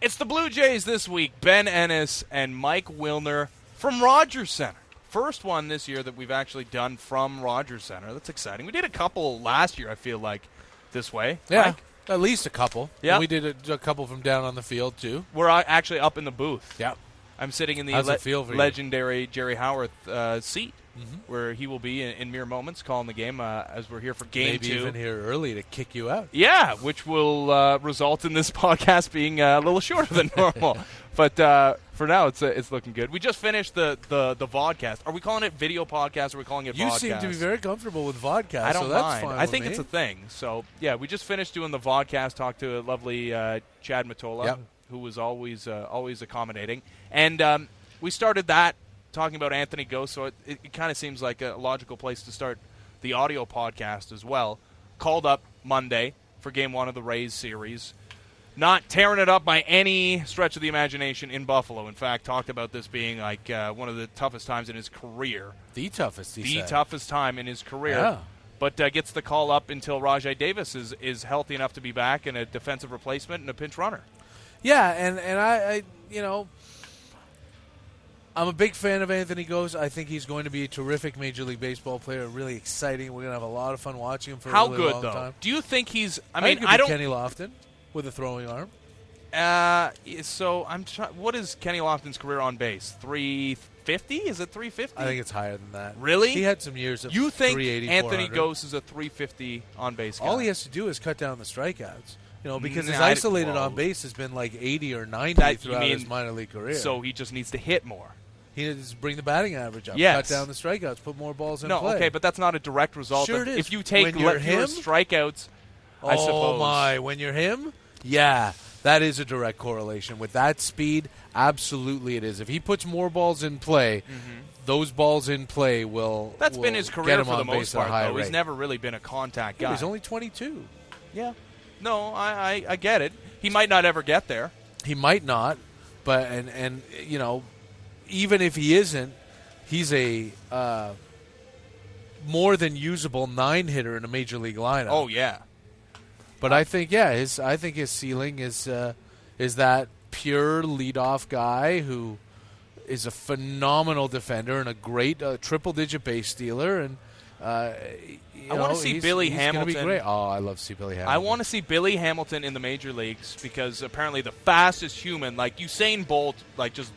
It's the Blue Jays this week. Ben Ennis and Mike Wilner from Rogers Center. First one this year that we've actually done from Rogers Center. That's exciting. We did a couple last year, I feel like, this way. Yeah, Mike? at least a couple. Yeah. And we did a couple from down on the field, too. We're actually up in the booth. Yeah. I'm sitting in How's the it feel for you? legendary Jerry Howarth seat, where he will be in mere moments calling the game as we're here for Game 2. Maybe even here early to kick you out. Yeah, which will result in this podcast being a little shorter than normal. But for now, it's looking good. We just finished the vodcast. Are we calling it video podcast, or are we calling it You vodcast? seem to be very comfortable with vodcast, I don't so that's mind. fine I think with it's me. a thing. So, yeah, we just finished doing the vodcast, talked to a lovely Chad Matola, Yep. who was always accommodating. And we started that talking about Anthony Ghost, so it kind of seems like a logical place to start the audio podcast as well. Called up Monday for Game 1 of the Rays series. Not tearing it up by any stretch of the imagination in Buffalo. In fact, talked about this being like one of the toughest times in his career. The toughest, he said. Toughest time in his career. Yeah. But gets the call up until Rajai Davis is healthy enough to be back and a defensive replacement and a pinch runner. Yeah, and I I'm a big fan of Anthony Ghost. I think he's going to be a terrific Major League Baseball player. Really exciting. We're going to have a lot of fun watching him for How a really good, long though? time. Do you think he's... I think it could be Kenny Lofton with a throwing arm. So I'm trying... What is Kenny Lofton's career on base? 350? Is it 350? I think it's higher than that. Really? He had some years of You think 380, Anthony 400. Ghost is a 350 on-base guy? All he has to do is cut down the strikeouts. Because his Nah, isolated well, on base has been like 80 or 90 That- you throughout mean- his minor league career. So he just needs to hit more. He needs to bring the batting average up, Yes. cut down the strikeouts, put more balls in No, play. okay, but that's not a direct result. Sure of, it is. If you take When you're fewer him? strikeouts, I suppose. Oh, my. When you're him? Yeah, that is a direct correlation. With that speed, absolutely it is. If he puts more balls in play, those balls in play will That's will been his get career him for the on most base at a part, high though. He's rate. never really been a contact Yeah, guy. he's only 22. Yeah. No, I get it. He might not ever get there. He might not, but and even if he isn't, he's a more than usable 9-hitter in a major league lineup. Oh, yeah. But I think his ceiling is that pure leadoff guy who is a phenomenal defender and a great triple-digit base stealer. And I want to see Billy he's Hamilton. Gonna be great. Oh, I love to see Billy Hamilton. I want to see Billy Hamilton in the major leagues because apparently the fastest human, like Usain Bolt, like just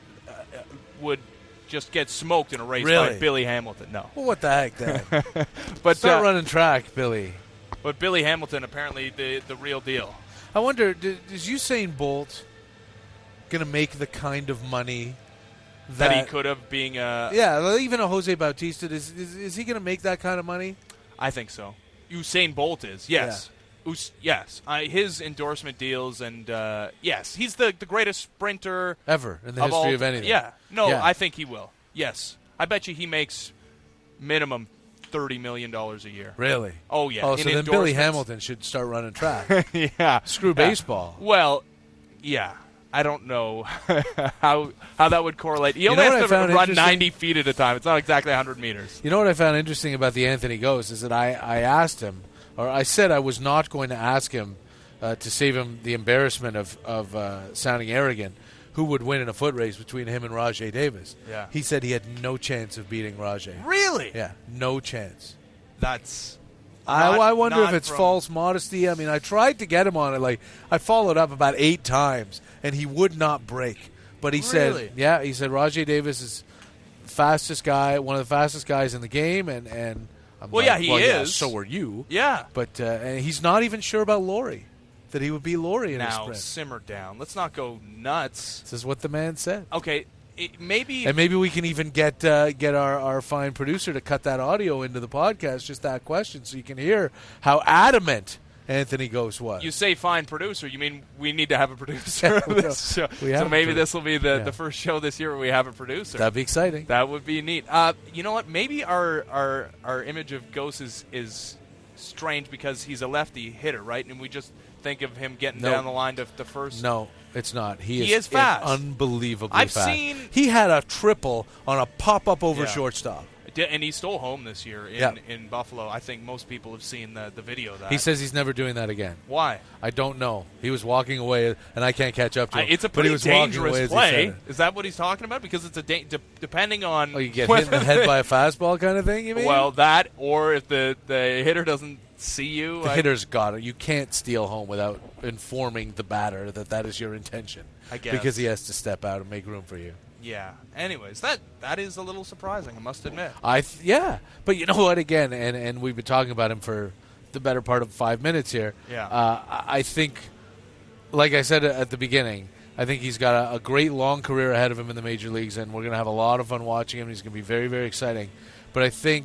would just get smoked in a race by Really? Billy Hamilton. No, Well, what the heck, then? but Start running track, Billy. But Billy Hamilton apparently the real deal. I wonder, is Usain Bolt going to make the kind of money That he could have being a. Yeah, well, even a Jose Bautista, is he going to make that kind of money? I think so. Usain Bolt is, yes. Yes. His endorsement deals and, yes. He's the greatest sprinter. Ever in the history of anything. Yeah. No, Yeah. I think he will. Yes. I bet you he makes minimum $30 million a year. Really? Oh, yeah. Oh, In so then Billy endorsements. Hamilton should start running track. Yeah. Screw Yeah. baseball. Well, yeah. I don't know how that would correlate. He You only know what has I to found run interesting? 90 feet at a time. It's not exactly 100 meters. You know what I found interesting about the Anthony Ghost is that I asked him, or I said I was not going to ask him to save him the embarrassment of sounding arrogant, who would win in a foot race between him and Rajai Davis. Yeah. He said he had no chance of beating Rajai. Really? Yeah, no chance. That's... I wonder if not it's from- false modesty. I mean, I tried to get him on it. Like, I followed up about 8 times, and he would not break. But he Really? said, he said Rajai Davis is the fastest guy, one of the fastest guys in the game, and I'm Well, like, yeah, he yeah, is. so are you. Yeah. But and he's not even sure about Laurie, that he would be Laurie in a Now, sprint. simmer down. Let's not go nuts. This is what the man said. Okay, maybe... And maybe we can even get our fine producer to cut that audio into the podcast, just that question, so you can hear how adamant Anthony Ghost was. You say fine producer, you mean we need to have a producer of this show. We have So a maybe produ- this will be the Yeah. first show this year where we have a producer. That'd be exciting. That would be neat. You know what? Maybe our image of Ghost is strange because he's a lefty hitter, right? And we just think of him getting No. down the line to the first. No, it's not. He is fast. Unbelievably I've fast. seen- He had a triple on a pop-up over Yeah. shortstop. And he stole home this year in Buffalo. I think most people have seen the video of that. He says he's never doing that again. Why? I don't know. He was walking away, and I can't catch up to him. It's a pretty dangerous play. Is that what he's talking about? Because it's depending on... Oh, you get hit in the head by a fastball kind of thing, you mean? Well, that, or if the hitter doesn't see you. The hitter's got it. You can't steal home without informing the batter that is your intention. I guess. Because he has to step out and make room for you. Yeah. Anyways, that is a little surprising, I must admit. Yeah. But you know what, again, and we've been talking about him for the better part of 5 minutes here. Yeah. I think, like I said at the beginning, I think he's got a great long career ahead of him in the major leagues, and we're going to have a lot of fun watching him. He's going to be very, very exciting. But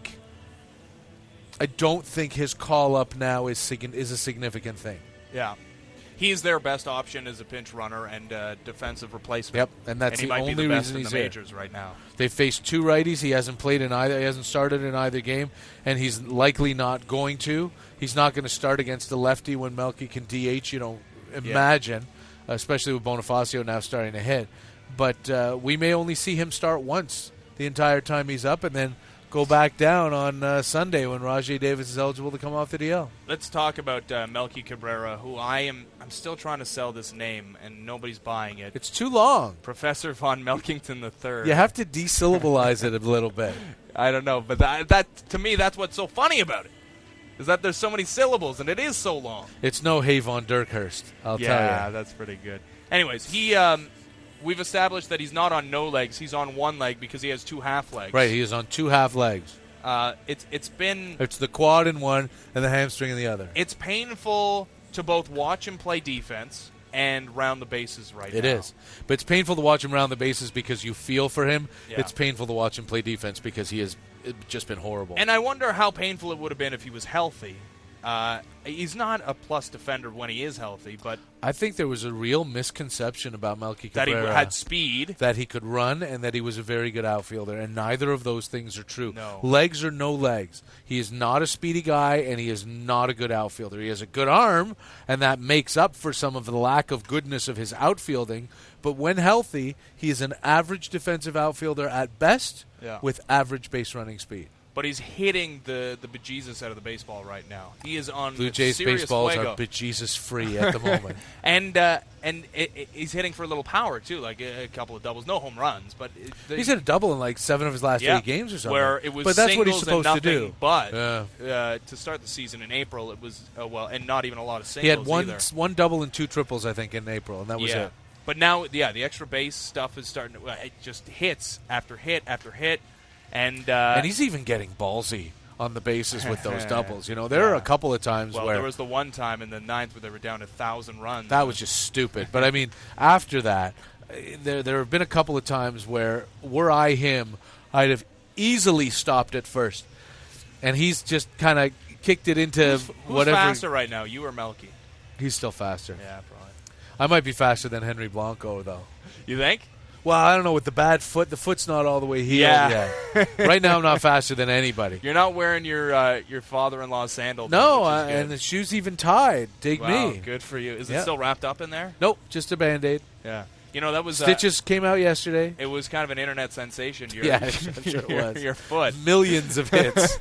I don't think his call-up now is a significant thing. Yeah. He's their best option as a pinch runner and defensive replacement. Yep, and that's he the might only be the best reason in he's the here. majors right now. They faced two righties. He hasn't played in either. He hasn't started in either game, and he's likely not going to. He's not going to start against the lefty when Melky can DH. Imagine, especially with Bonifacio now starting to hit. But we may only see him start once the entire time he's up, and then go back down on Sunday when Rajai Davis is eligible to come off the DL. Let's talk about Melky Cabrera, who I'm still trying to sell this name, and nobody's buying it. It's too long. Professor von Melkington III. You have to desyllableize it a little bit. I don't know, but that to me, that's what's so funny about it, is that there's so many syllables, and it is so long. It's no Hay von Dirkhurst, I'll tell you. Yeah, that's pretty good. Anyways, we've established that he's not on no legs. He's on one leg because he has two half legs. Right, he is on two half legs. It's the quad in one and the hamstring in the other. It's painful to both watch him play defense and round the bases now. It is. But it's painful to watch him round the bases because you feel for him. Yeah. It's painful to watch him play defense because he has just been horrible. And I wonder how painful it would have been if he was healthy. He's not a plus defender when he is healthy, but I think there was a real misconception about Melky Cabrera. That he had speed. That he could run and that he was a very good outfielder, and neither of those things are true. No. Legs or no legs. He is not a speedy guy, and he is not a good outfielder. He has a good arm, and that makes up for some of the lack of goodness of his outfielding, but when healthy, he is an average defensive outfielder at best with average base running speed. But he's hitting the bejesus out of the baseball right now. He is on Blue Jays baseballs fuego. are bejesus free at the moment. and he's hitting for a little power, too, like a couple of doubles. No home runs, but... he's hit a double in like 7 of his last 8 games or something. Where it was but that's what he's supposed to do. But to start the season in April, it was, and not even a lot of singles He had either. one double and 2 triples, I think, in April, and that was it. But now, the extra base stuff is starting to... it just hits after hit after hit. And he's even getting ballsy on the bases with those doubles. There are a couple of times where... there was the one time in the 9th where they were down 1,000 runs. That was just stupid. But, I mean, after that, there have been a couple of times where, were I him, I'd have easily stopped at first. And he's just kind of kicked it into who's whatever... Who's faster right now, you or Melky? He's still faster. Yeah, probably. I might be faster than Henry Blanco, though. You think? Well, I don't know, with the bad foot. The foot's not all the way healed. Yeah. Right now I'm not faster than anybody. You're not wearing your father-in-law's sandal. No, and the shoe's even tied. Dig me. Good for you. Is it still wrapped up in there? Nope, just a Band-Aid. Yeah. That was... Stitches came out yesterday. It was kind of an internet sensation. I'm sure it was. Your foot. Millions of hits.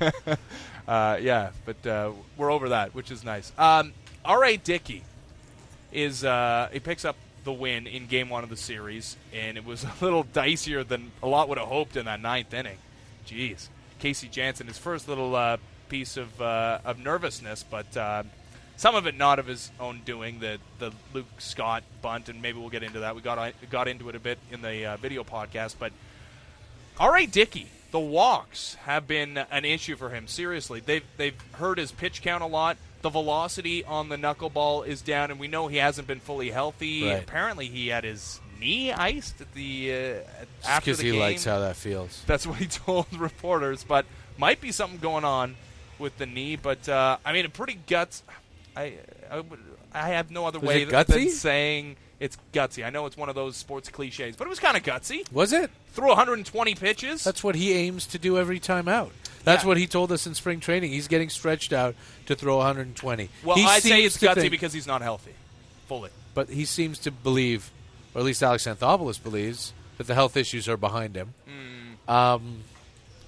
But we're over that, which is nice. R.A. Dickey is... he picks up the win in Game 1 of the series, and it was a little dicier than a lot would have hoped in that 9th inning. Jeez. Casey Janssen, his first little piece of nervousness, but some of it not of his own doing, the Luke Scott bunt, and maybe we'll get into that. We got into it a bit in the video podcast, but R.A. Dickey, the walks have been an issue for him, seriously. They've hurt his pitch count a lot. The velocity on the knuckleball is down, and we know he hasn't been fully healthy. Right. Apparently, he had his knee iced at the after the game. Because he likes how that feels. That's what he told reporters. But might be something going on with the knee. But a pretty guts. I have no other way than saying it's gutsy. I know it's one of those sports cliches, but it was kind of gutsy. Was it? Threw 120 pitches. That's what he aims to do every time out. That's what he told us in spring training. He's getting stretched out to throw 120. Well, I'd say it's gutsy because he's not healthy fully. But he seems to believe, or at least Alex Anthopoulos believes, that the health issues are behind him.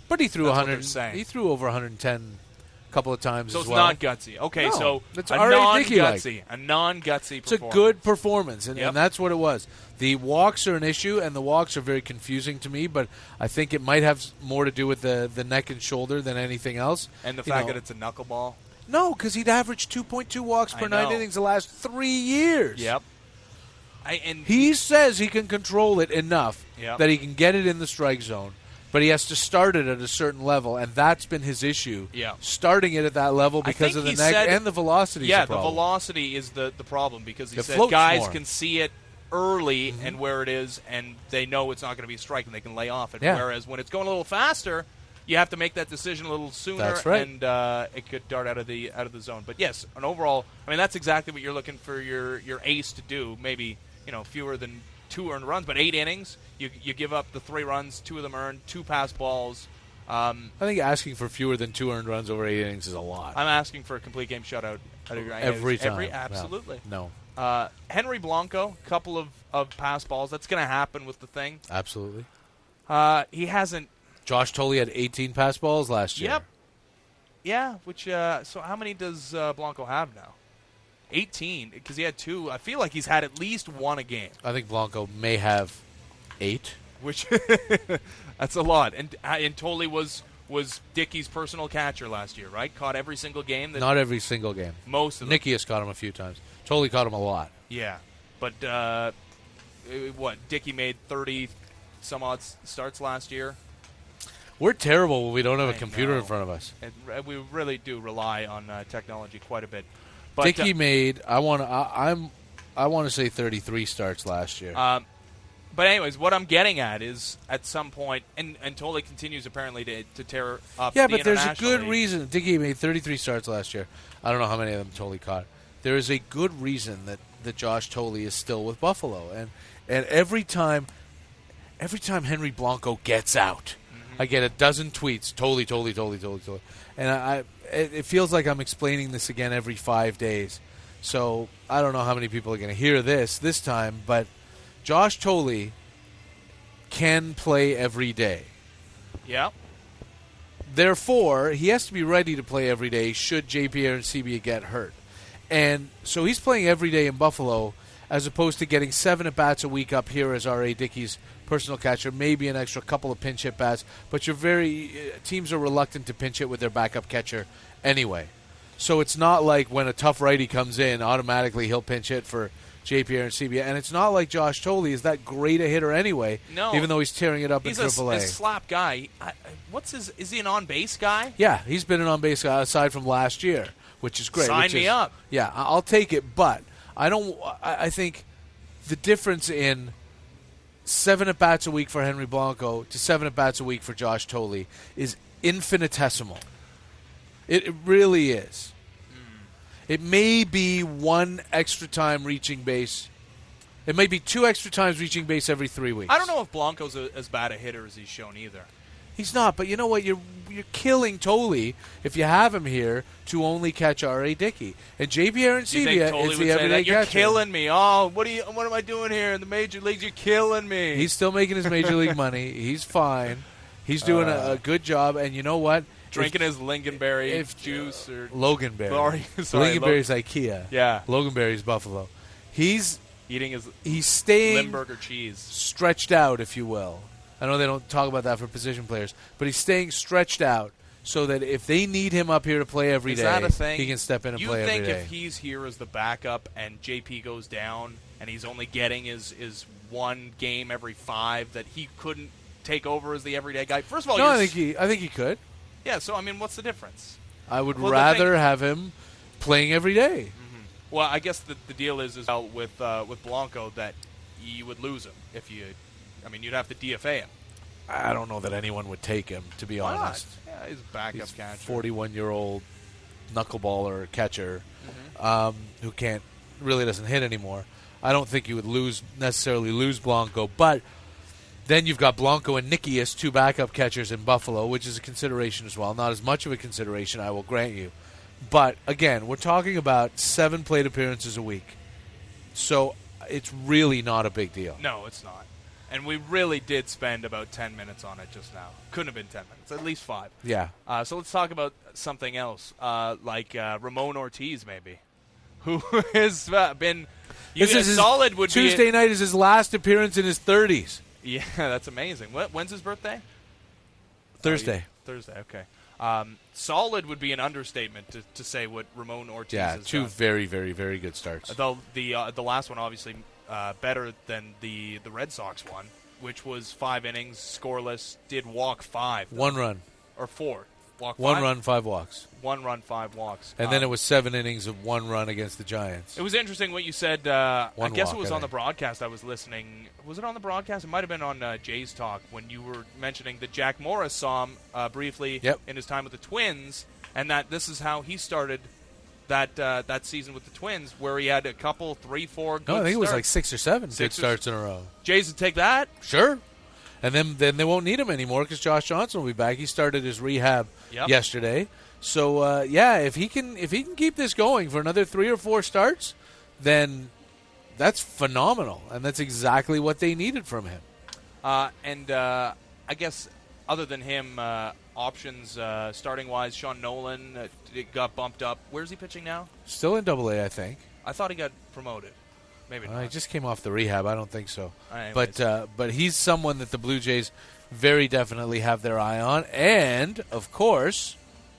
But he threw That's what 100. they're saying. He threw over 110 a couple of times So as it's well. not gutsy. Okay, No, so that's a R.A. Dickey-like. non-gutsy. A non-gutsy It's a performance. good performance, and, Yep. and that's what it was. The walks are an issue, and the walks are very confusing to me, but I think it might have more to do with the neck and shoulder than anything else. And the You fact know, that it's a knuckleball. No, because he'd averaged 2.2 walks per I 9 know. innings the last 3 years. Yep. And He says he can control it enough Yep. that he can get it in the strike zone, but he has to start it at a certain level, and that's been his issue. Yeah. Starting it at that level because think of the he neck said- and the velocity. yeah, is the a problem. velocity is the problem because he It said floats guys more. can see it early and where it is, and they know it's not going to be a strike, and they can lay off it. Yeah. Whereas when it's going a little faster, you have to make that decision a little sooner, That's right. and it could dart out of the zone. But yes, an overall, I mean that's exactly what you're looking for your ace to do. Maybe fewer than 2 earned runs, but 8 innings. You give up the 3 runs, 2 of them earned, 2 pass balls. I think asking for fewer than 2 earned runs over 8 innings is a lot. I'm asking for a complete game shutout. Every time. Absolutely. No. Henry Blanco, couple of pass balls. That's going to happen with the thing. Absolutely. He hasn't. Josh Tolley had 18 pass balls last year. Yep. Yeah. Which. So how many does Blanco have now? 18, because he had 2. I feel like he's had at least 1 a game. I think Blanco may have 8. Which that's a lot. And Tolley was Dickey's personal catcher last year, right? Caught every single game. Not every single game. Most of them. Nicky has caught him a few times. Tolley caught him a lot. Yeah, but Dickey made 30 some odd starts last year. We're terrible when we don't have a I computer in know. front of us. And we really do rely on technology quite a bit. But Dickey made I want to say 33 starts last year. but anyways, what I'm getting at is at some point, and Tolley continues apparently to tear up. Yeah, the but there's a International good League. reason. Dickey made 33 starts last year. I don't know how many of them Tolley caught. There is a good reason that Josh Tolley is still with Buffalo, and every time Henry Blanco gets out, I get a dozen tweets. Tolley, and it feels like I'm explaining this again every 5 days. So I don't know how many people are going to hear this time, but Josh Tolley can play every day. Yeah. Therefore, he has to be ready to play every day should JP Arancibia get hurt. And so he's playing every day in Buffalo as opposed to getting 7 at-bats a week up here as R.A. Dickey's personal catcher, maybe an extra couple of pinch at-bats. But teams are reluctant to pinch hit with their backup catcher anyway. So it's not like when a tough righty comes in, automatically he'll pinch hit for JP Arancibia. And it's not like Josh Tolley is that great a hitter anyway, No. even though he's tearing it up He's in a AAA. slap guy. Is he an on-base guy? Yeah, he's been an on-base guy aside from last year, which is great. Sign me up. Yeah, I'll take it, but I think the difference in 7 at-bats a week for Henry Blanco to 7 at-bats a week for Josh Tolley is infinitesimal. It really is. It may be 1 extra time reaching base. It may be 2 extra times reaching base every 3 weeks. I don't know if Blanco's as bad a hitter as he's shown either. He's not, but you know what? You're killing Tolley if you have him here to only catch R.A. Dickey. And J.P. Do you think Arancibia Tolley is would the say everyday that? You're catcher. killing me. Oh, what am I doing here in the major leagues? You're killing me. He's still making his major league money. He's fine. He's doing a good job. And you know what? drinking his lingonberry if juice or Loganberry. Sorry, Lingonberry's IKEA. Yeah. Loganberry's Buffalo. He's eating his staying Limburger cheese. stretched out, if you will. I know they don't talk about that for position players, but he's staying stretched out so that if they need him up here to play every day, Is that a thing? he can step in and you play every think day. if he's here as the backup and JP goes down and he's only getting his one game every 5 that he couldn't take over as the everyday guy? First of all, No, I think he could. yeah. So I mean, what's the difference? I would Well, the rather thing- have him playing every day. Well, I guess the deal is with Blanco that you would lose him if you. I mean, you'd have to DFA him. I don't know that anyone would take him, to be Why honest. not? Yeah, he's a backup He's catcher. 41-year-old knuckleballer catcher who really doesn't hit anymore. I don't think you would necessarily lose Blanco, but then you've got Blanco and Nicky as 2 backup catchers in Buffalo, which is a consideration as well. Not as much of a consideration, I will grant you. But, again, we're talking about 7 plate appearances a week. So it's really not a big deal. No, it's not. And we really did spend about 10 minutes on it just now. Couldn't have been 10 minutes, at least 5. Yeah. So let's talk about something else, like Ramon Ortiz, maybe, who has been solid. Would Tuesday night is his last appearance in his 30s. Yeah, that's amazing. When's his birthday? Thursday. Thursday, okay. Solid would be an understatement to say what Ramon Ortiz has two done. very, very, very good starts. The last one, obviously, better than the Red Sox one, which was 5 innings, scoreless, did walk 5. 1 run. Or 4. Walk 1 5? run, 5 walks. 1 run, 5 walks. And then it was 7 innings of 1 run against the Giants. It was interesting what you said. I guess walk, it was on the broadcast I was listening. Was it on the broadcast? It might have been on Jay's Talk when you were mentioning that Jack Morris saw him briefly in his time with the Twins, and that this is how he started that season with the Twins, where he had a couple, 3, 4 good I think it was starts. like 6 or 7 good starts in a row. Jays would take that? Sure. And then they won't need him anymore because Josh Johnson will be back. He started his rehab yesterday. So if he can keep this going for another 3 or 4 starts, then that's phenomenal, and that's exactly what they needed from him. I guess other than him, options starting wise, Sean Nolan got bumped up. Where's he pitching now? Still in AA, I think. I thought he got promoted. Maybe not. He just came off the rehab. I don't think so. Anyways. But he's someone that the Blue Jays very definitely have their eye on, and of course,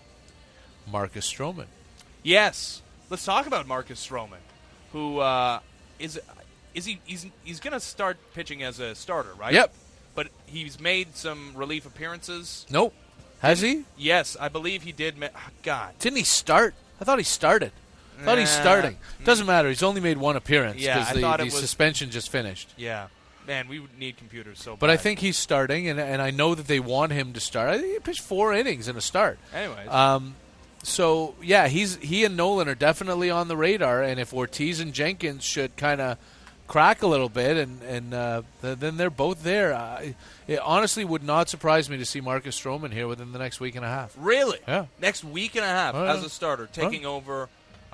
Marcus Stroman. Yes, let's talk about Marcus Stroman, who he's going to start pitching as a starter, right? Yep. But he's made some relief appearances. Nope. Has he? Yes, I believe he did. God, didn't he start? I thought he started. I thought he's starting. Doesn't matter. He's only made 1 appearance because the suspension just finished. Yeah. Man, we would need computers so bad. But I think he's starting, and I know that they want him to start. I think he pitched 4 innings in a start. Anyways. So, yeah, he and Nolan are definitely on the radar, and if Ortiz and Jenkins should kind of crack a little bit, and then they're both there. It honestly would not surprise me to see Marcus Stroman here within the next week and a half. Really? Yeah. Next week and a half as a starter, taking over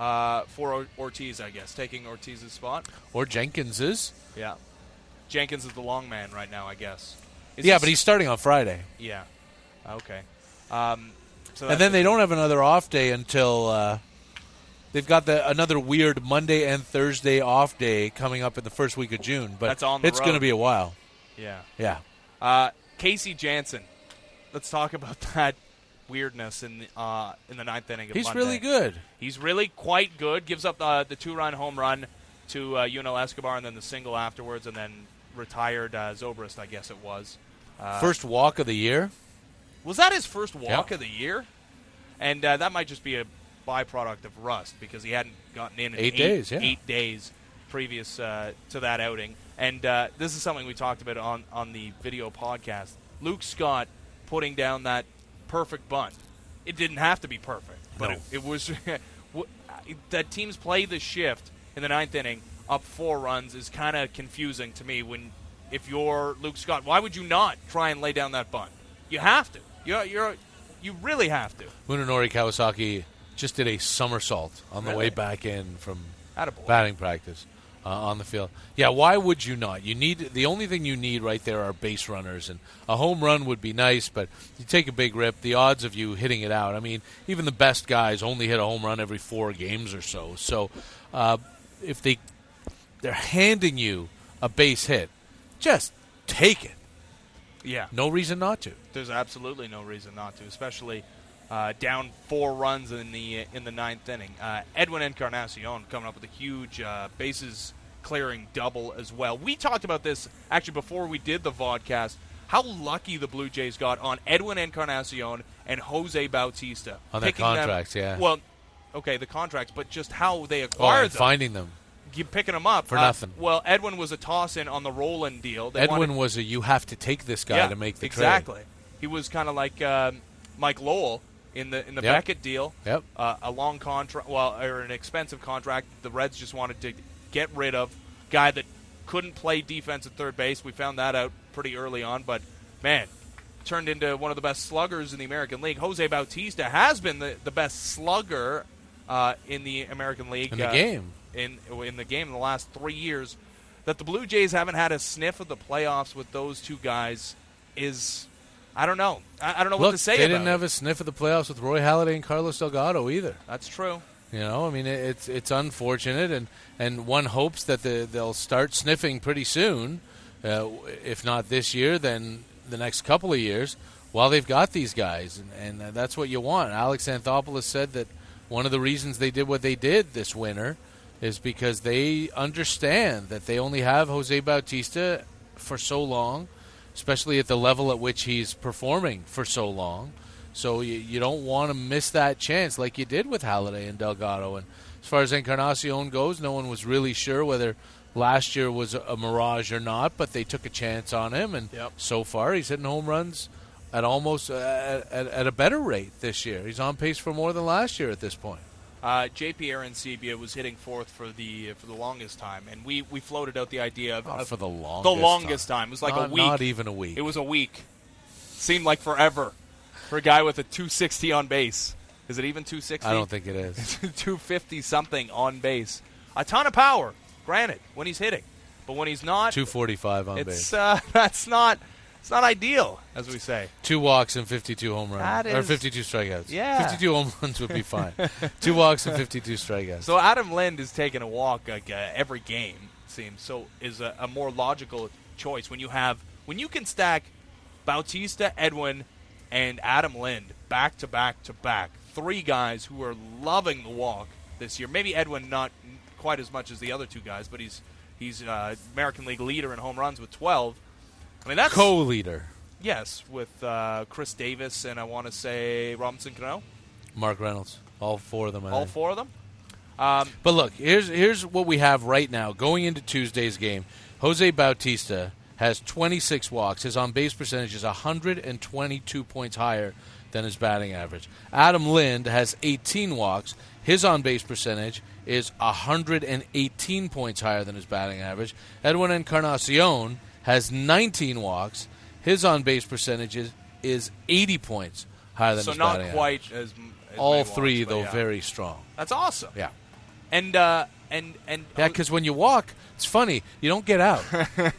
for Ortiz, I guess, taking Ortiz's spot. Or Jenkins's. Yeah. Jenkins is the long man right now, I guess. But he's starting on Friday. Yeah. Okay. And then they don't have another off day until they've got another weird Monday and Thursday off day coming up in the first week of June. But that's on the it's going to be a while. Yeah. Yeah. Casey Janssen. Let's talk about that weirdness in the 9th inning of He's Monday. really good. He's really quite good. Gives up the 2-run home run to Yunel Escobar, and then the single afterwards, and then retired Zobrist, I guess it was. First walk of the year. Was that his first walk of the year? And that might just be a byproduct of rust because he hadn't gotten in 8 days. 8 days previous to that outing. And this is something we talked about on the video podcast. Luke Scott putting down that perfect bunt. It didn't have to be perfect, but it was that teams play the shift in the 9th inning up 4 runs is kind of confusing to me. If you're Luke Scott, why would you not try and lay down that bunt? You have to. You really have to. Munenori Kawasaki just did a somersault on the way back in from Attaboy. batting practice on the field. Yeah, why would you not? The only thing you need right there are base runners, and a home run would be nice, but you take a big rip, the odds of you hitting it out. I mean, even the best guys only hit a home run every 4 games or so. So if they're handing you a base hit, just take it. Yeah. No reason not to. There's absolutely no reason not to, especially down 4 runs in the 9th inning. Edwin Encarnacion coming up with a huge bases clearing double as well. We talked about this actually before we did the vodcast, how lucky the Blue Jays got on Edwin Encarnacion and Jose Bautista. On their contracts, yeah. Well, okay, the contracts, but just how they acquired them. Finding them. Picking them up. For nothing. Well, Edwin was a toss-in on the Roland deal. Edwin was you have to take this guy to make the trade. Exactly. He was kind of like Mike Lowell in the Beckett deal. Yep. A long contract, or an expensive contract. The Reds just wanted to get rid of guy that couldn't play defense at third base. We found that out pretty early on, but man, turned into one of the best sluggers in the American League. Jose Bautista has been the best slugger in the American League in the game. In the game in the last 3 years. that the Blue Jays haven't had a sniff of the playoffs with those two guys is, I don't know. I don't know what to say about it. They didn't have a sniff of the playoffs with Roy Halladay and Carlos Delgado either. That's true. You know, I mean, it's unfortunate, and one hopes that they'll start sniffing pretty soon, if not this year, then the next couple of years, while they've got these guys, and that's what you want. Alex Anthopoulos said that one of the reasons they did what they did this winter is because they understand that they only have Jose Bautista for so long, especially at the level at which he's performing for so long. So you don't want to miss that chance like you did with Halladay and Delgado. And as far as Encarnacion goes, no one was really sure whether last year was a mirage or not, but they took a chance on him. And so far he's hitting home runs at almost at a better rate this year. He's on pace for more than last year at this point. JP Arencibia was hitting fourth for the longest time, and we floated out the idea of for the longest time. It was like a week. Not even a week. It was a week. Seemed like forever for a guy with a 260 on base. Is it even 260? I don't think it is. 250 something on base. A ton of power, granted, when he's hitting, but when he's not, 245 on base. That's not. It's not ideal, as we say. 2 walks and 52 home runs. Or 52 strikeouts. Yeah. 52 home runs would be fine. 2 walks and 52 strikeouts. So Adam Lind is taking a walk like every game, it seems. So is a more logical choice when you can stack Bautista, Edwin, and Adam Lind back to back to back. 3 guys who are loving the walk this year. Maybe Edwin not quite as much as the other 2 guys, but he's American League leader in home runs with 12. I mean, that's co-leader. Yes, with Chris Davis and I want to say Robinson Cano. Mark Reynolds. All 4 of them. All 4 of them? But look, here's what we have right now. Going into Tuesday's game, Jose Bautista has 26 walks. His on-base percentage is 122 points higher than his batting average. Adam Lind has 18 walks. His on-base percentage is 118 points higher than his batting average. Edwin Encarnacion has 19 walks. His on-base percentage is 80 points higher than his batting average. So not quite as all 3, walks, though, very strong. That's awesome. Yeah. And because when you walk, it's funny. You don't get out.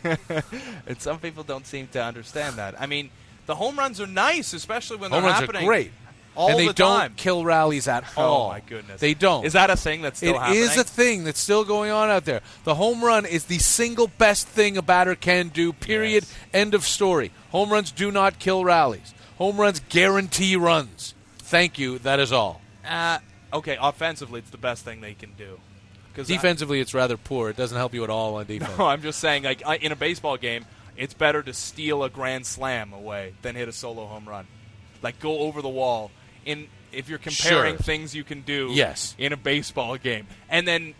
And some people don't seem to understand that. I mean, the home runs are nice, especially when they're home runs happening. Are great. All and they the don't time. Kill rallies at all. Oh, my goodness. They don't. Is that a thing that's still happening? It is a thing that's still going on out there. The home run is the single best thing a batter can do, period, Yes. End of story. Home runs do not kill rallies. Home runs guarantee runs. Thank you. That is all. Okay, offensively, it's the best thing they can do. Defensively, it's rather poor. It doesn't help you at all on defense. No, I'm just saying, like in a baseball game, it's better to steal a grand slam away than hit a solo home run. Like, go over the wall. If you're comparing things you can do in a baseball game. And then,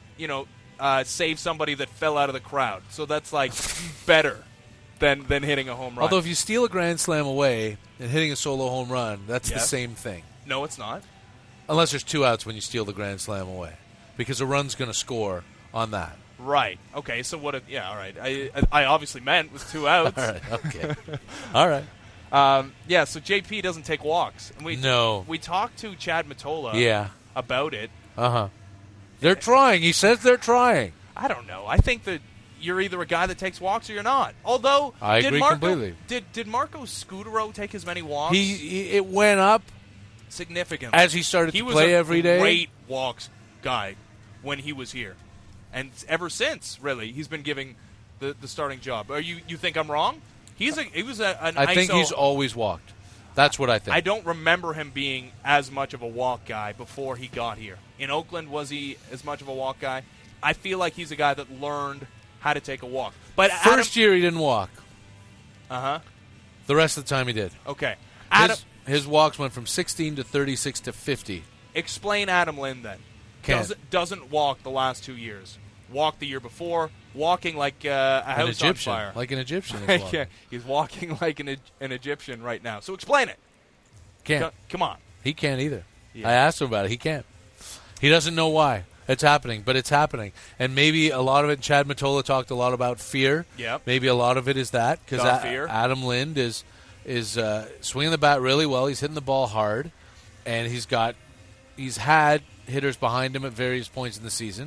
save somebody that fell out of the crowd. So that's, like, better than hitting a home run. Although if you steal a grand slam away and hitting a solo home run, that's the same thing. No, it's not. Unless there's 2 outs when you steal the grand slam away. Because a run's going to score on that. Right. Okay, so what if... Yeah, all right. I obviously meant with 2 outs. All right, okay. All right. So JP doesn't take walks. And we talked to Chad Mottola about it. Uh-huh. They're trying. He says they're trying. I don't know. I think that you're either a guy that takes walks or you're not. Although, I agree completely. Did Marco Scutaro take as many walks? It went up significantly as he started to play every day. He was a great walks guy when he was here. And ever since, really, he's been giving the starting job. You think I'm wrong? He was an I think he's always walked. That's what I think. I don't remember him being as much of a walk guy before he got here. In Oakland, was he as much of a walk guy? I feel like he's a guy that learned how to take a walk. But first year he didn't walk. Uh-huh. The rest of the time he did. Okay. His walks went from 16 to 36 to 50. Explain Adam Lind then. Doesn't walk the last 2 years. Walked the year before. Walking like a house on fire. Like an Egyptian. Yeah, he's walking like an Egyptian right now. So explain it. Can't. Come on. He can't either. Yeah. I asked him about it. He can't. He doesn't know why it's happening, but it's happening. And maybe a lot of it, Chad Mottola talked a lot about fear. Yep. Maybe a lot of it is that. Because Adam Lind is swinging the bat really well. He's hitting the ball hard. And he's had hitters behind him at various points in the season.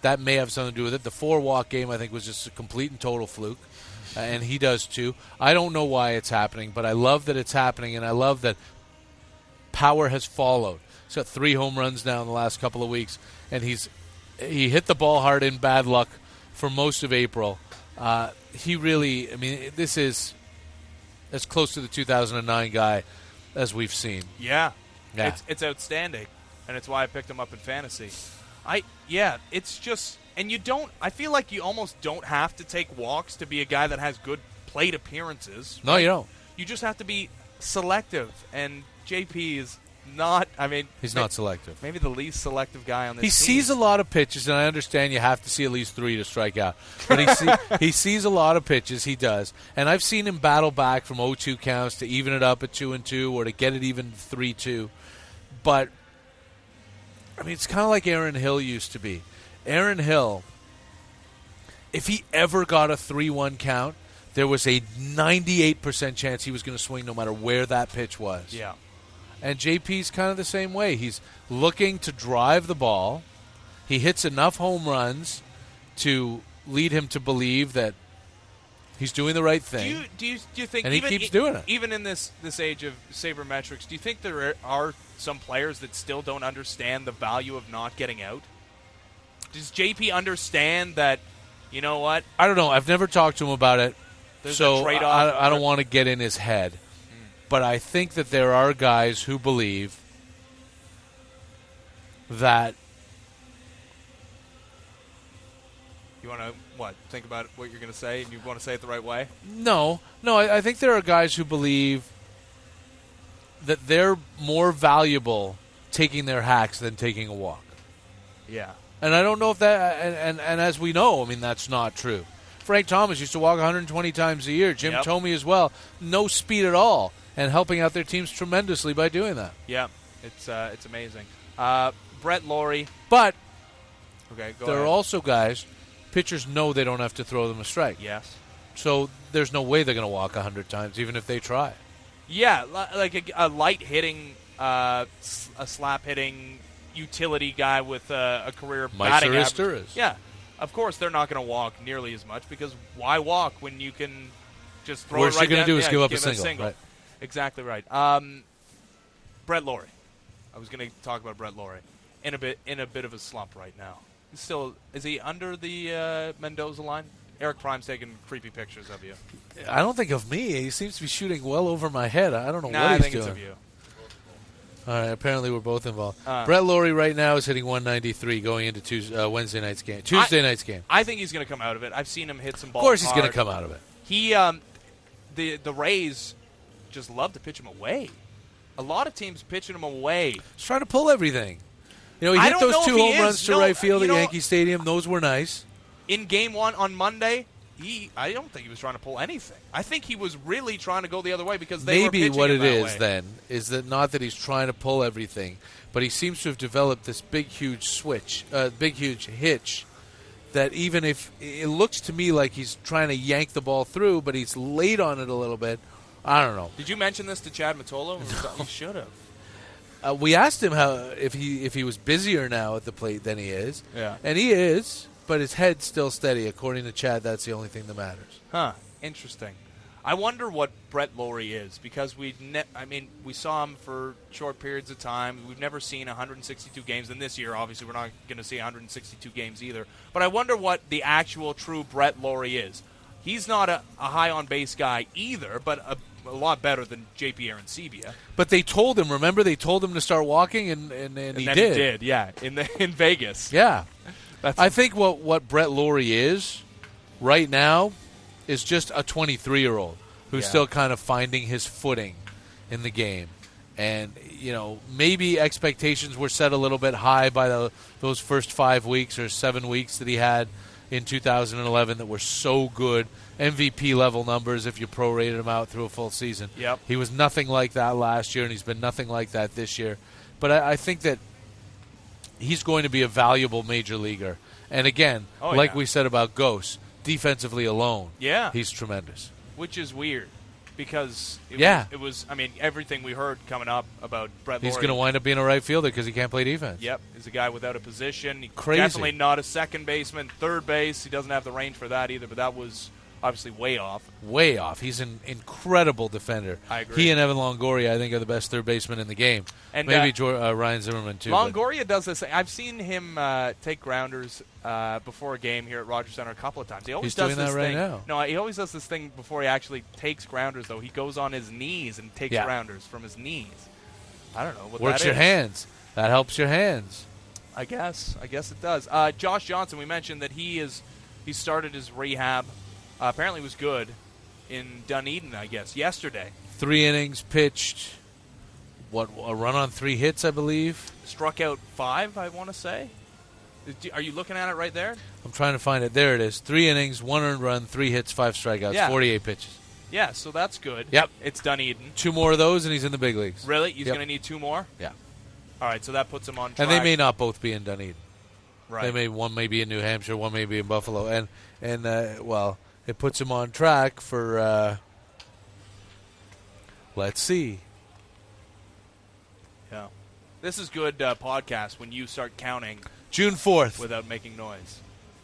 that may have something to do with it. The 4-walk game, I think, was just a complete and total fluke, and he does too. I don't know why it's happening, but I love that it's happening, and I love that power has followed. He's got 3 home runs now in the last couple of weeks, and he hit the ball hard in bad luck for most of April. He really, this is as close to the 2009 guy as we've seen. Yeah. It's outstanding, and it's why I picked him up in fantasy. It's just, and I feel like you almost don't have to take walks to be a guy that has good plate appearances. No, you don't. You just have to be selective, and JP is not, he's not selective. Maybe the least selective guy on this team. He sees a lot of pitches, and I understand you have to see at least 3 to strike out. But he sees a lot of pitches, he does. And I've seen him battle back from 0-2 counts to even it up at 2-2 or to get it even 3-2. But, it's kind of like Aaron Hill used to be. Aaron Hill, if he ever got a 3-1 count, there was a 98% chance he was going to swing no matter where that pitch was. Yeah. And JP's kind of the same way. He's looking to drive the ball. He hits enough home runs to lead him to believe that he's doing the right thing. Do you think, and he keeps doing it. Even in this age of sabermetrics, do you think there are some players that still don't understand the value of not getting out? Does JP understand that, you know what? I don't know. I've never talked to him about it, so a trade-off. I don't want to get in his head. But I think that there are guys who believe that. You want to, think about what you're going to say, and you want to say it the right way? No. I think there are guys who believe that they're more valuable taking their hacks than taking a walk. Yeah. And I don't know if that, and as we know, that's not true. Frank Thomas used to walk 120 times a year. Jim Thome as well. No speed at all. And helping out their teams tremendously by doing that. Yeah, it's amazing. Brett Lawrie. But there are also guys, pitchers know they don't have to throw them a strike. Yes. So there's no way they're going to walk 100 times, even if they try. Yeah, like a light-hitting, a slap-hitting utility guy with a career batting average. Yeah, of course they're not going to walk nearly as much because why walk when you can just throw it right down? Worst you're going to do is give up a single. Right. Exactly right. Brett Lawrie. I was going to talk about Brett Lawrie in a bit of a slump right now. Is he under the Mendoza line? Eric Prime's taking creepy pictures of you. I don't think of me. He seems to be shooting well over my head. I don't know what he's doing. I think it's of you. All right. Apparently, we're both involved. Brett Lawrie right now is hitting 193 going into Wednesday night's game. Tuesday night's game. I think he's going to come out of it. I've seen him hit some balls. Of course, he's going to come out of it. He, the Rays just love to pitch him away. A lot of teams pitching him away. He's trying to pull everything. He hit those 2 home runs to right field at Yankee Stadium. Those were nice. In Game 1 on Monday, I don't think he was trying to pull anything. I think he was really trying to go the other way because they were pitching what it is way. Then is that not that he's trying to pull everything, but he seems to have developed this big, huge switch, big, huge hitch. That even if it looks to me like he's trying to yank the ball through, but he's late on it a little bit. I don't know. Did you mention this to Chad Mottola? No. You should have. We asked him if he was busier now at the plate than he is. Yeah. And he is, but his head's still steady. According to Chad, that's the only thing that matters. Huh. Interesting. I wonder what Brett Lawrie is because we saw him for short periods of time. We've never seen 162 games, and this year, obviously, we're not going to see 162 games either. But I wonder what the actual true Brett Lawrie is. He's not a high on base guy either, but a lot better than JP Arencibia. But they told him. Remember, they told him to start walking, and he did. He did, yeah, in Vegas. Yeah, I think what Brett Lawrie is right now is just a 23-year-old who's still kind of finding his footing in the game. And, maybe expectations were set a little bit high by those first 5 weeks or 7 weeks that he had in 2011 that were so good. MVP level numbers if you prorated him out through a full season. Yep. He was nothing like that last year, and he's been nothing like that this year. But I think that he's going to be a valuable major leaguer. And again, we said about Ghost, defensively alone, he's tremendous. Which is weird because it was. I mean, everything we heard coming up about Brett Laurie. He's going to wind up being a right fielder because he can't play defense. Yep, he's a guy without a position. Crazy. Definitely not a second baseman. Third base, he doesn't have the range for that either. But that was obviously way off. Way off. He's an incredible defender. I agree. He and Evan Longoria, I think, are the best third basemen in the game. And maybe Ryan Zimmerman too. Longoria does this. I've seen him take grounders before a game here at Rogers Center a couple of times. He always does doing this that right thing. now. No, he always does this thing before he actually takes grounders. Though he goes on his knees and takes grounders from his knees. I don't know what works that your is. hands. That helps your hands. I guess it does. Josh Johnson, we mentioned that he started his rehab. Apparently was good in Dunedin, I guess, yesterday. 3 innings pitched. A run on 3 hits, I believe. Struck out 5, I want to say. Are you looking at it right there? I'm trying to find it. There it is. 3 innings, 1 earned run, 3 hits, 5 strikeouts, 48 pitches. Yeah, so that's good. Yep. It's Dunedin. 2 more of those, and he's in the big leagues. Really? He's going to need 2 more? Yeah. All right, so that puts him on track. And they may not both be in Dunedin. Right. One may be in New Hampshire, one may be in Buffalo. And it puts him on track for, let's see. Yeah. This is good podcast when you start counting. June 4th. Without making noise.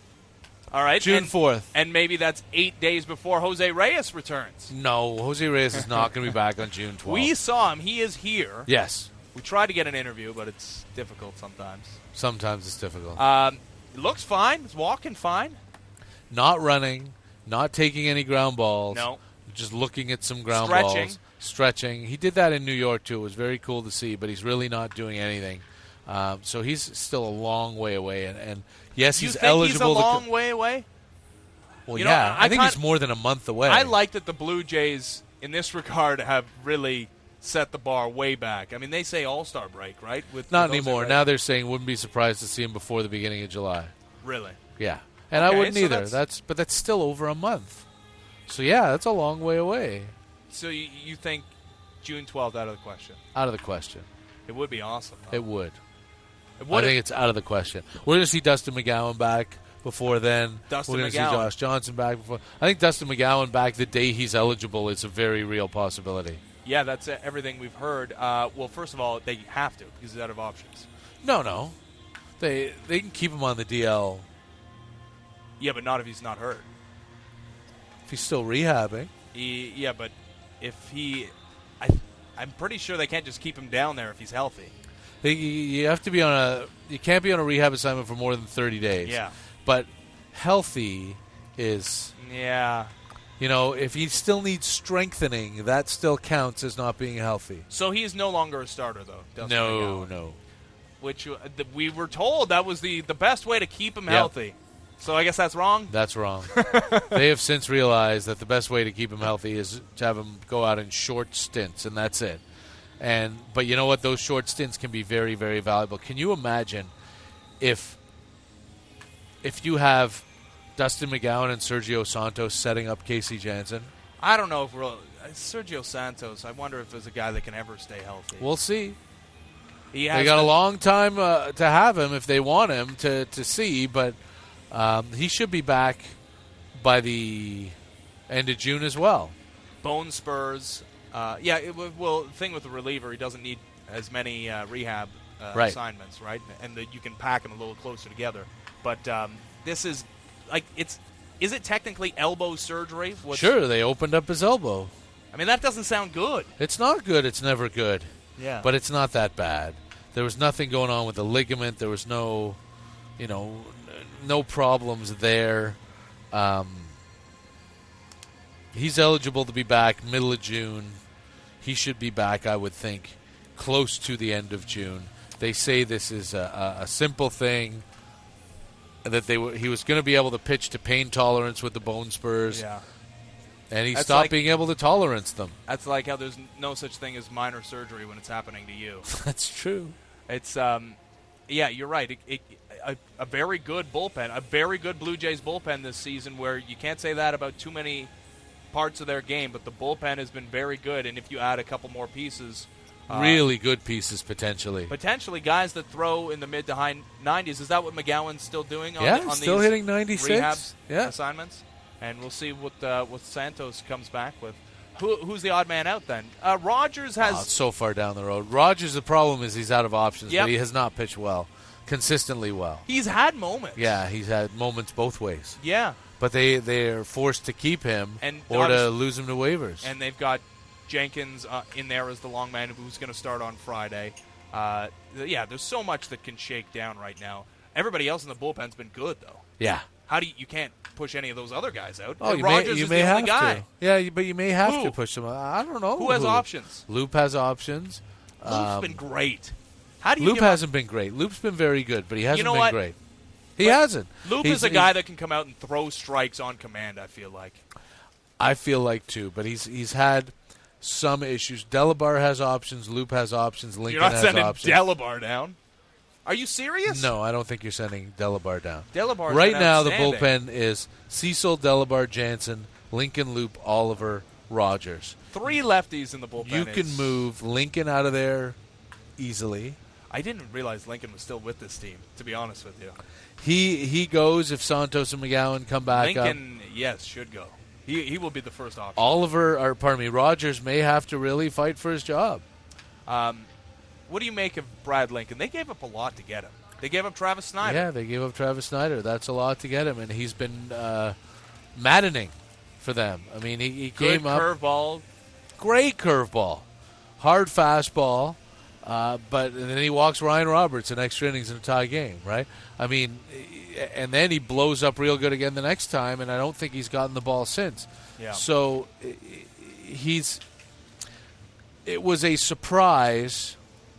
All right. June 4th. And maybe that's 8 days before Jose Reyes returns. No, Jose Reyes is not going to be back on June 12th. We saw him. He is here. Yes. We tried to get an interview, but it's difficult sometimes. Sometimes it's difficult. It looks fine. It's walking fine. Not running. Not taking any ground balls. No. Just looking at some ground Stretching. balls. Stretching. He did that in New York, too. It was very cool to see, but he's really not doing anything. So he's still a long way away. And yes, he's eligible. He's a long way away? Well, yeah. I think he's more than a month away. I like that the Blue Jays, in this regard, have really set the bar way back. I mean, they say All-Star break, right? Not anymore. Now they're saying wouldn't be surprised to see him before the beginning of July. Really? Yeah. And okay, I wouldn't so either. But that's still over a month. So, yeah, that's a long way away. So you think June 12th out of the question? Out of the question. It would be awesome. Though. It would. I think it's out of the question. We're going to see Dustin McGowan back before then. We're going to see Josh Johnson back before. I think Dustin McGowan back the day he's eligible is a very real possibility. Yeah, that's everything we've heard. Well, first of all, they have to because he's out of options. No. They can keep him on the DL. Yeah, but not if he's not hurt. If he's still rehabbing. But if he... I'm pretty sure they can't just keep him down there if he's healthy. You have to be you can't be on a rehab assignment for more than 30 days. Yeah. But healthy is... Yeah. You know, if he still needs strengthening, that still counts as not being healthy. So he's no longer a starter, though. Dustin McGowan, no. Which we were told that was the best way to keep him healthy. So I guess that's wrong? That's wrong. They have since realized that the best way to keep him healthy is to have him go out in short stints, and that's it. But you know what? Those short stints can be very, very valuable. Can you imagine if you have Dustin McGowan and Sergio Santos setting up Casey Jansen? I don't know if Sergio Santos, I wonder if there's a guy that can ever stay healthy. We'll see. They got a long time to have him if they want him to see, but he should be back by the end of June as well. Bone spurs. The thing with the reliever, he doesn't need as many rehab assignments, right? And that you can pack them a little closer together. But this is is it technically elbow surgery? Sure, they opened up his elbow. I mean, that doesn't sound good. It's not good. It's never good. Yeah. But it's not that bad. There was nothing going on with the ligament. There was no problems there. He's eligible to be back middle of June. He should be back, I would think, close to the end of June. They say this is a simple thing, that he was going to be able to pitch to pain tolerance with the bone spurs. Yeah. And he stopped being able to tolerance them. That's like how there's no such thing as minor surgery when it's happening to you. That's true. It's, you're right. A very good bullpen, a very good Blue Jays bullpen this season, where you can't say that about too many parts of their game, but the bullpen has been very good, and if you add a couple more pieces... really good pieces, potentially. Potentially guys that throw in the mid to high 90s. Is that what McGowan's still doing on still these hitting 96 rehab assignments? And we'll see what Santos comes back with. Who's the odd man out then? Rogers has... It's so far down the road. Rogers, the problem is he's out of options, Yep. but he has not pitched well, consistently well. He's had moments. Yeah, he's had moments both ways. Yeah. But they're forced to keep him And or to lose him to waivers. And they've got Jenkins in there as the long man who's going to start on Friday. There's so much that can shake down right now. Everybody else in the bullpen's been good, though. Yeah. How do you can't push any of those other guys out? Oh, Rogers you is may the have only guy. to. Yeah, but you may have Who? to push them. I don't know. Who has options? Loop has options. Loop's been great. How do you Loop give up- hasn't been great. Loop's been very good, but he hasn't know been what? great. He hasn't. Loop He's- is a guy that can come out and throw strikes on command, I feel like. I feel like too, but he's had some issues. Delabar has options. Loop has options. Lincoln You're not has sending options. Delabar down. Are you serious? No, I don't think you're sending Delabar down. Delabar's Right been now, the outstanding. bullpen is Cecil, Delabar, Jansen, Lincoln, Loop, Oliver, Rogers. 3 lefties in the bullpen. You can move Lincoln out of there easily. I didn't realize Lincoln was still with this team, to be honest with you. He goes if Santos and McGowan come back up. Lincoln, yes, should go. He will be the first option. Rogers may have to really fight for his job. What do you make of Brad Lincoln? They gave up a lot to get him. They gave up Travis Snyder. Yeah, they gave up Travis Snyder. That's a lot to get him, and he's been maddening for them. I mean, he Good came up. curveball. Great curveball. Hard fastball. But then he walks Ryan Roberts in extra innings in a tie game, right? I mean, and then he blows up real good again the next time, and I don't think he's gotten the ball since. Yeah. So it was a surprise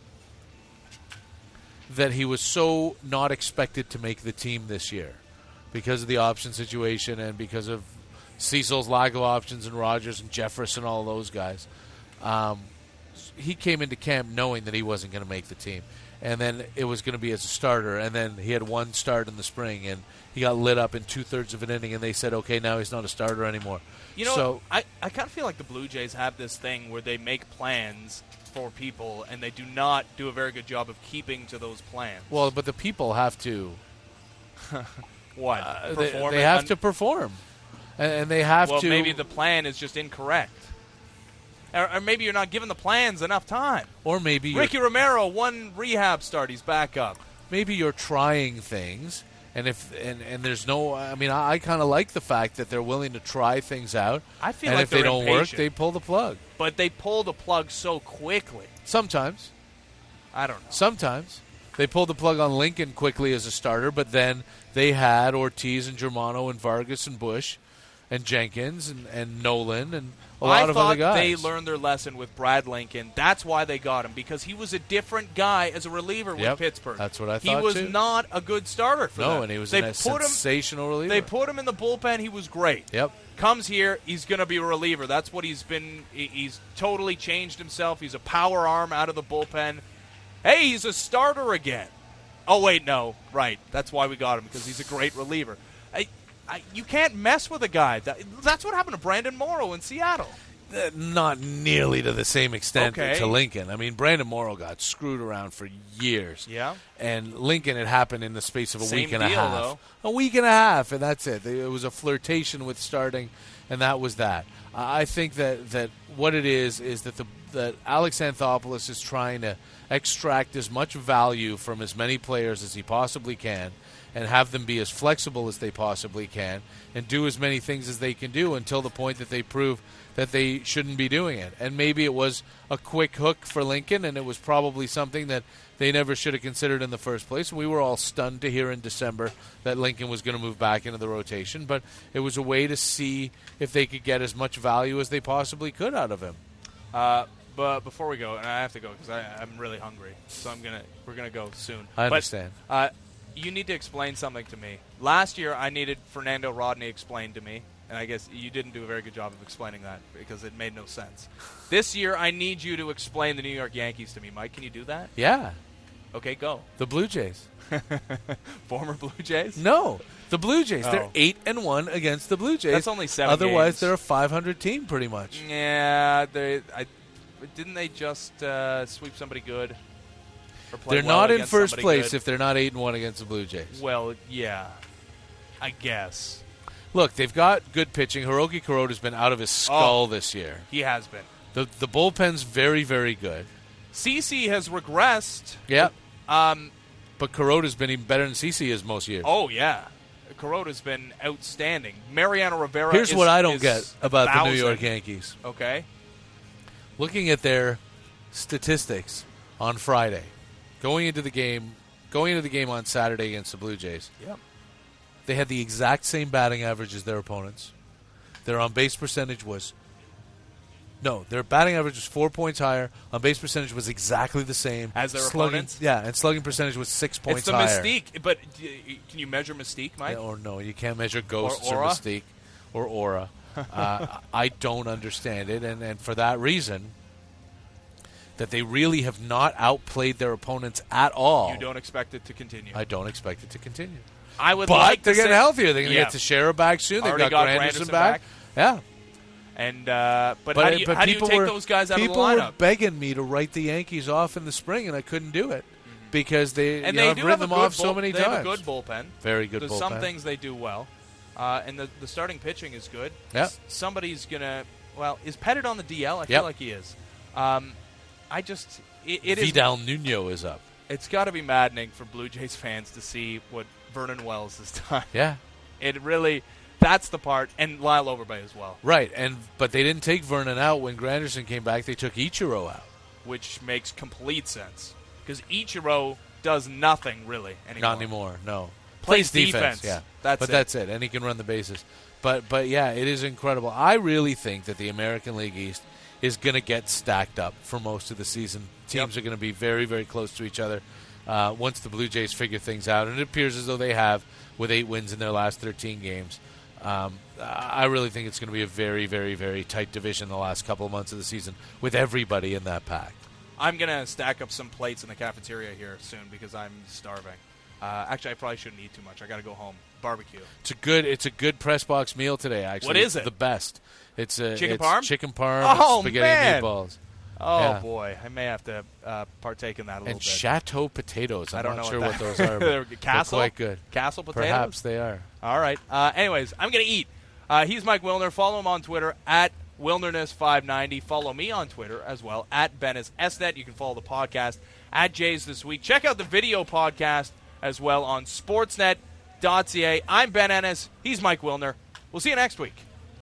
that he was so not expected to make the team this year because of the option situation and because of Cecil's lack of options and Rogers and Jefferson, all those guys. He came into camp knowing that he wasn't going to make the team, and then it was going to be as a starter, and then he had one start in the spring, and he got lit up in 2/3 of an inning, and they said, okay, now he's not a starter anymore. You know, so, I kind of feel like the Blue Jays have this thing where they make plans for people, and they do not do a very good job of keeping to those plans. well, but the people have to What? Perform they have to perform, and they have Well, to. maybe the plan is just incorrect. Or maybe you're not giving the plans enough time. or maybe you're, Ricky Romero, 1 rehab start, he's back up. maybe you're trying things, and if and there's no. I mean, I kind of like the fact that they're willing to try things out. I feel and like if they they're don't work, impatient. they pull the plug. But they pull the plug so quickly. Sometimes. I don't know. Sometimes. They pulled the plug on Lincoln quickly as a starter, but then they had Ortiz and Germano and Vargas and Bush and Jenkins and Nolan and a lot of other guys. I thought they learned their lesson with Brad Lincoln. That's why they got him, because he was a different guy as a reliever Yep, with Pittsburgh. that's what I He thought, was too. not a good starter for them. No, and he was They a put him- sensational reliever. They put him in the bullpen. He was great. Yep. Comes here, he's going to be a reliever. That's what he's been. He's totally changed himself. He's a power arm out of the bullpen. Hey, he's a starter again. Oh, wait, no. Right. That's why we got him, because he's a great reliever. You can't mess with a guy. That's what happened to Brandon Morrow in Seattle. Not nearly to the same extent Okay. to Lincoln. I mean, Brandon Morrow got screwed around for years. Yeah. And Lincoln, it happened in the space of a Same week and a deal, half. though. A week and a half, and that's it. It was a flirtation with starting, and that was that. I think that what it is that Alex Anthopoulos is trying to extract as much value from as many players as he possibly can and have them be as flexible as they possibly can and do as many things as they can do until the point that they prove that they shouldn't be doing it. And maybe it was a quick hook for Lincoln, and it was probably something that they never should have considered in the first place. We were all stunned to hear in December that Lincoln was going to move back into the rotation, but it was a way to see if they could get as much value as they possibly could out of him. But before we go, and I have to go because I'm really hungry, so we're gonna go soon. I understand. But, you need to explain something to me. Last year, I needed Fernando Rodney explained to me, and I guess you didn't do a very good job of explaining that because it made no sense. This year, I need you to explain the New York Yankees to me, Mike. Can you do that? Yeah. Okay, go. The Blue Jays. Former Blue Jays? No. The Blue Jays. Oh. They're 8-1 against the Blue Jays. That's only 7 Otherwise, games. they're a 500 team pretty much. Yeah, didn't they just sweep somebody good? Or play They're well not in against first somebody place good? if they're not 8-1 against the Blue Jays. Well, yeah, I guess. look, they've got good pitching. Hiroki Kuroda's been out of his skull this year. He has been. The bullpen's very, very good. CeCe has regressed. Yep. But Kuroda's been even better than CeCe is most years. Oh, yeah. Kuroda's been outstanding. Mariano Rivera Here's what I don't get about 1,000. the New York Yankees. Okay. Looking at their statistics on Friday, going into the game on Saturday against the Blue Jays. Yep. They had the exact same batting average as their opponents. Their on-base percentage was their batting average was 4 points higher. On-base percentage was exactly the same as their slugging, opponents. Yeah, and slugging percentage was 6 points higher. It's the mystique, but can you measure mystique, Mike? Yeah, or no, you can't measure ghosts or aura? mystique or aura. I don't understand it, and for that reason, that they really have not outplayed their opponents at all. You don't expect it to continue. I don't expect it to continue. But they're getting healthier. They're going to get Teixeira back soon. They've got Granderson back. Yeah. And but how do you take those guys out of the lineup? People were begging me to write the Yankees off in the spring, and I couldn't do it because they have written them off so many times. They have a good bullpen. Very good There's bullpen. some things they do well, and the starting pitching is good. Yeah. Somebody's gonna. Well, is Pettit on the DL? I feel like he is. It is. Vidal Nuno is up. It's got to be maddening for Blue Jays fans to see what Vernon Wells has done. Yeah. It really. That's the part, and Lyle Overbay as well. Right, but they didn't take Vernon out when Granderson came back. They took Ichiro out, which makes complete sense because Ichiro does nothing really anymore. Not anymore. No, plays defense. Yeah, that's it, and he can run the bases. But yeah, it is incredible. I really think that the American League East is going to get stacked up for most of the season. Teams are going to be very, very close to each other once the Blue Jays figure things out, and it appears as though they have with 8 wins in their last 13 games. I really think it's going to be a very, very, very tight division the last couple of months of the season with everybody in that pack. I'm going to stack up some plates in the cafeteria here soon because I'm starving. Actually, I probably shouldn't eat too much. I got to go home. Barbecue. It's a good press box meal today. Actually, what is it? The best. It's chicken parm. Chicken parm. Spaghetti and meatballs. Oh boy, I may have to partake in that a little and bit. Chateau potatoes. I'm not sure what those are. They're Castle. They're quite good. Castle potatoes. Perhaps they are. All right. Anyways, I'm gonna eat. He's Mike Wilner. Follow him on Twitter at Wilnerness590. Follow me on Twitter as well at BennisSnet. You can follow the podcast at Jays This Week. Check out the video podcast as well on Sportsnet.ca. I'm Ben Ennis. He's Mike Wilner. We'll see you next week.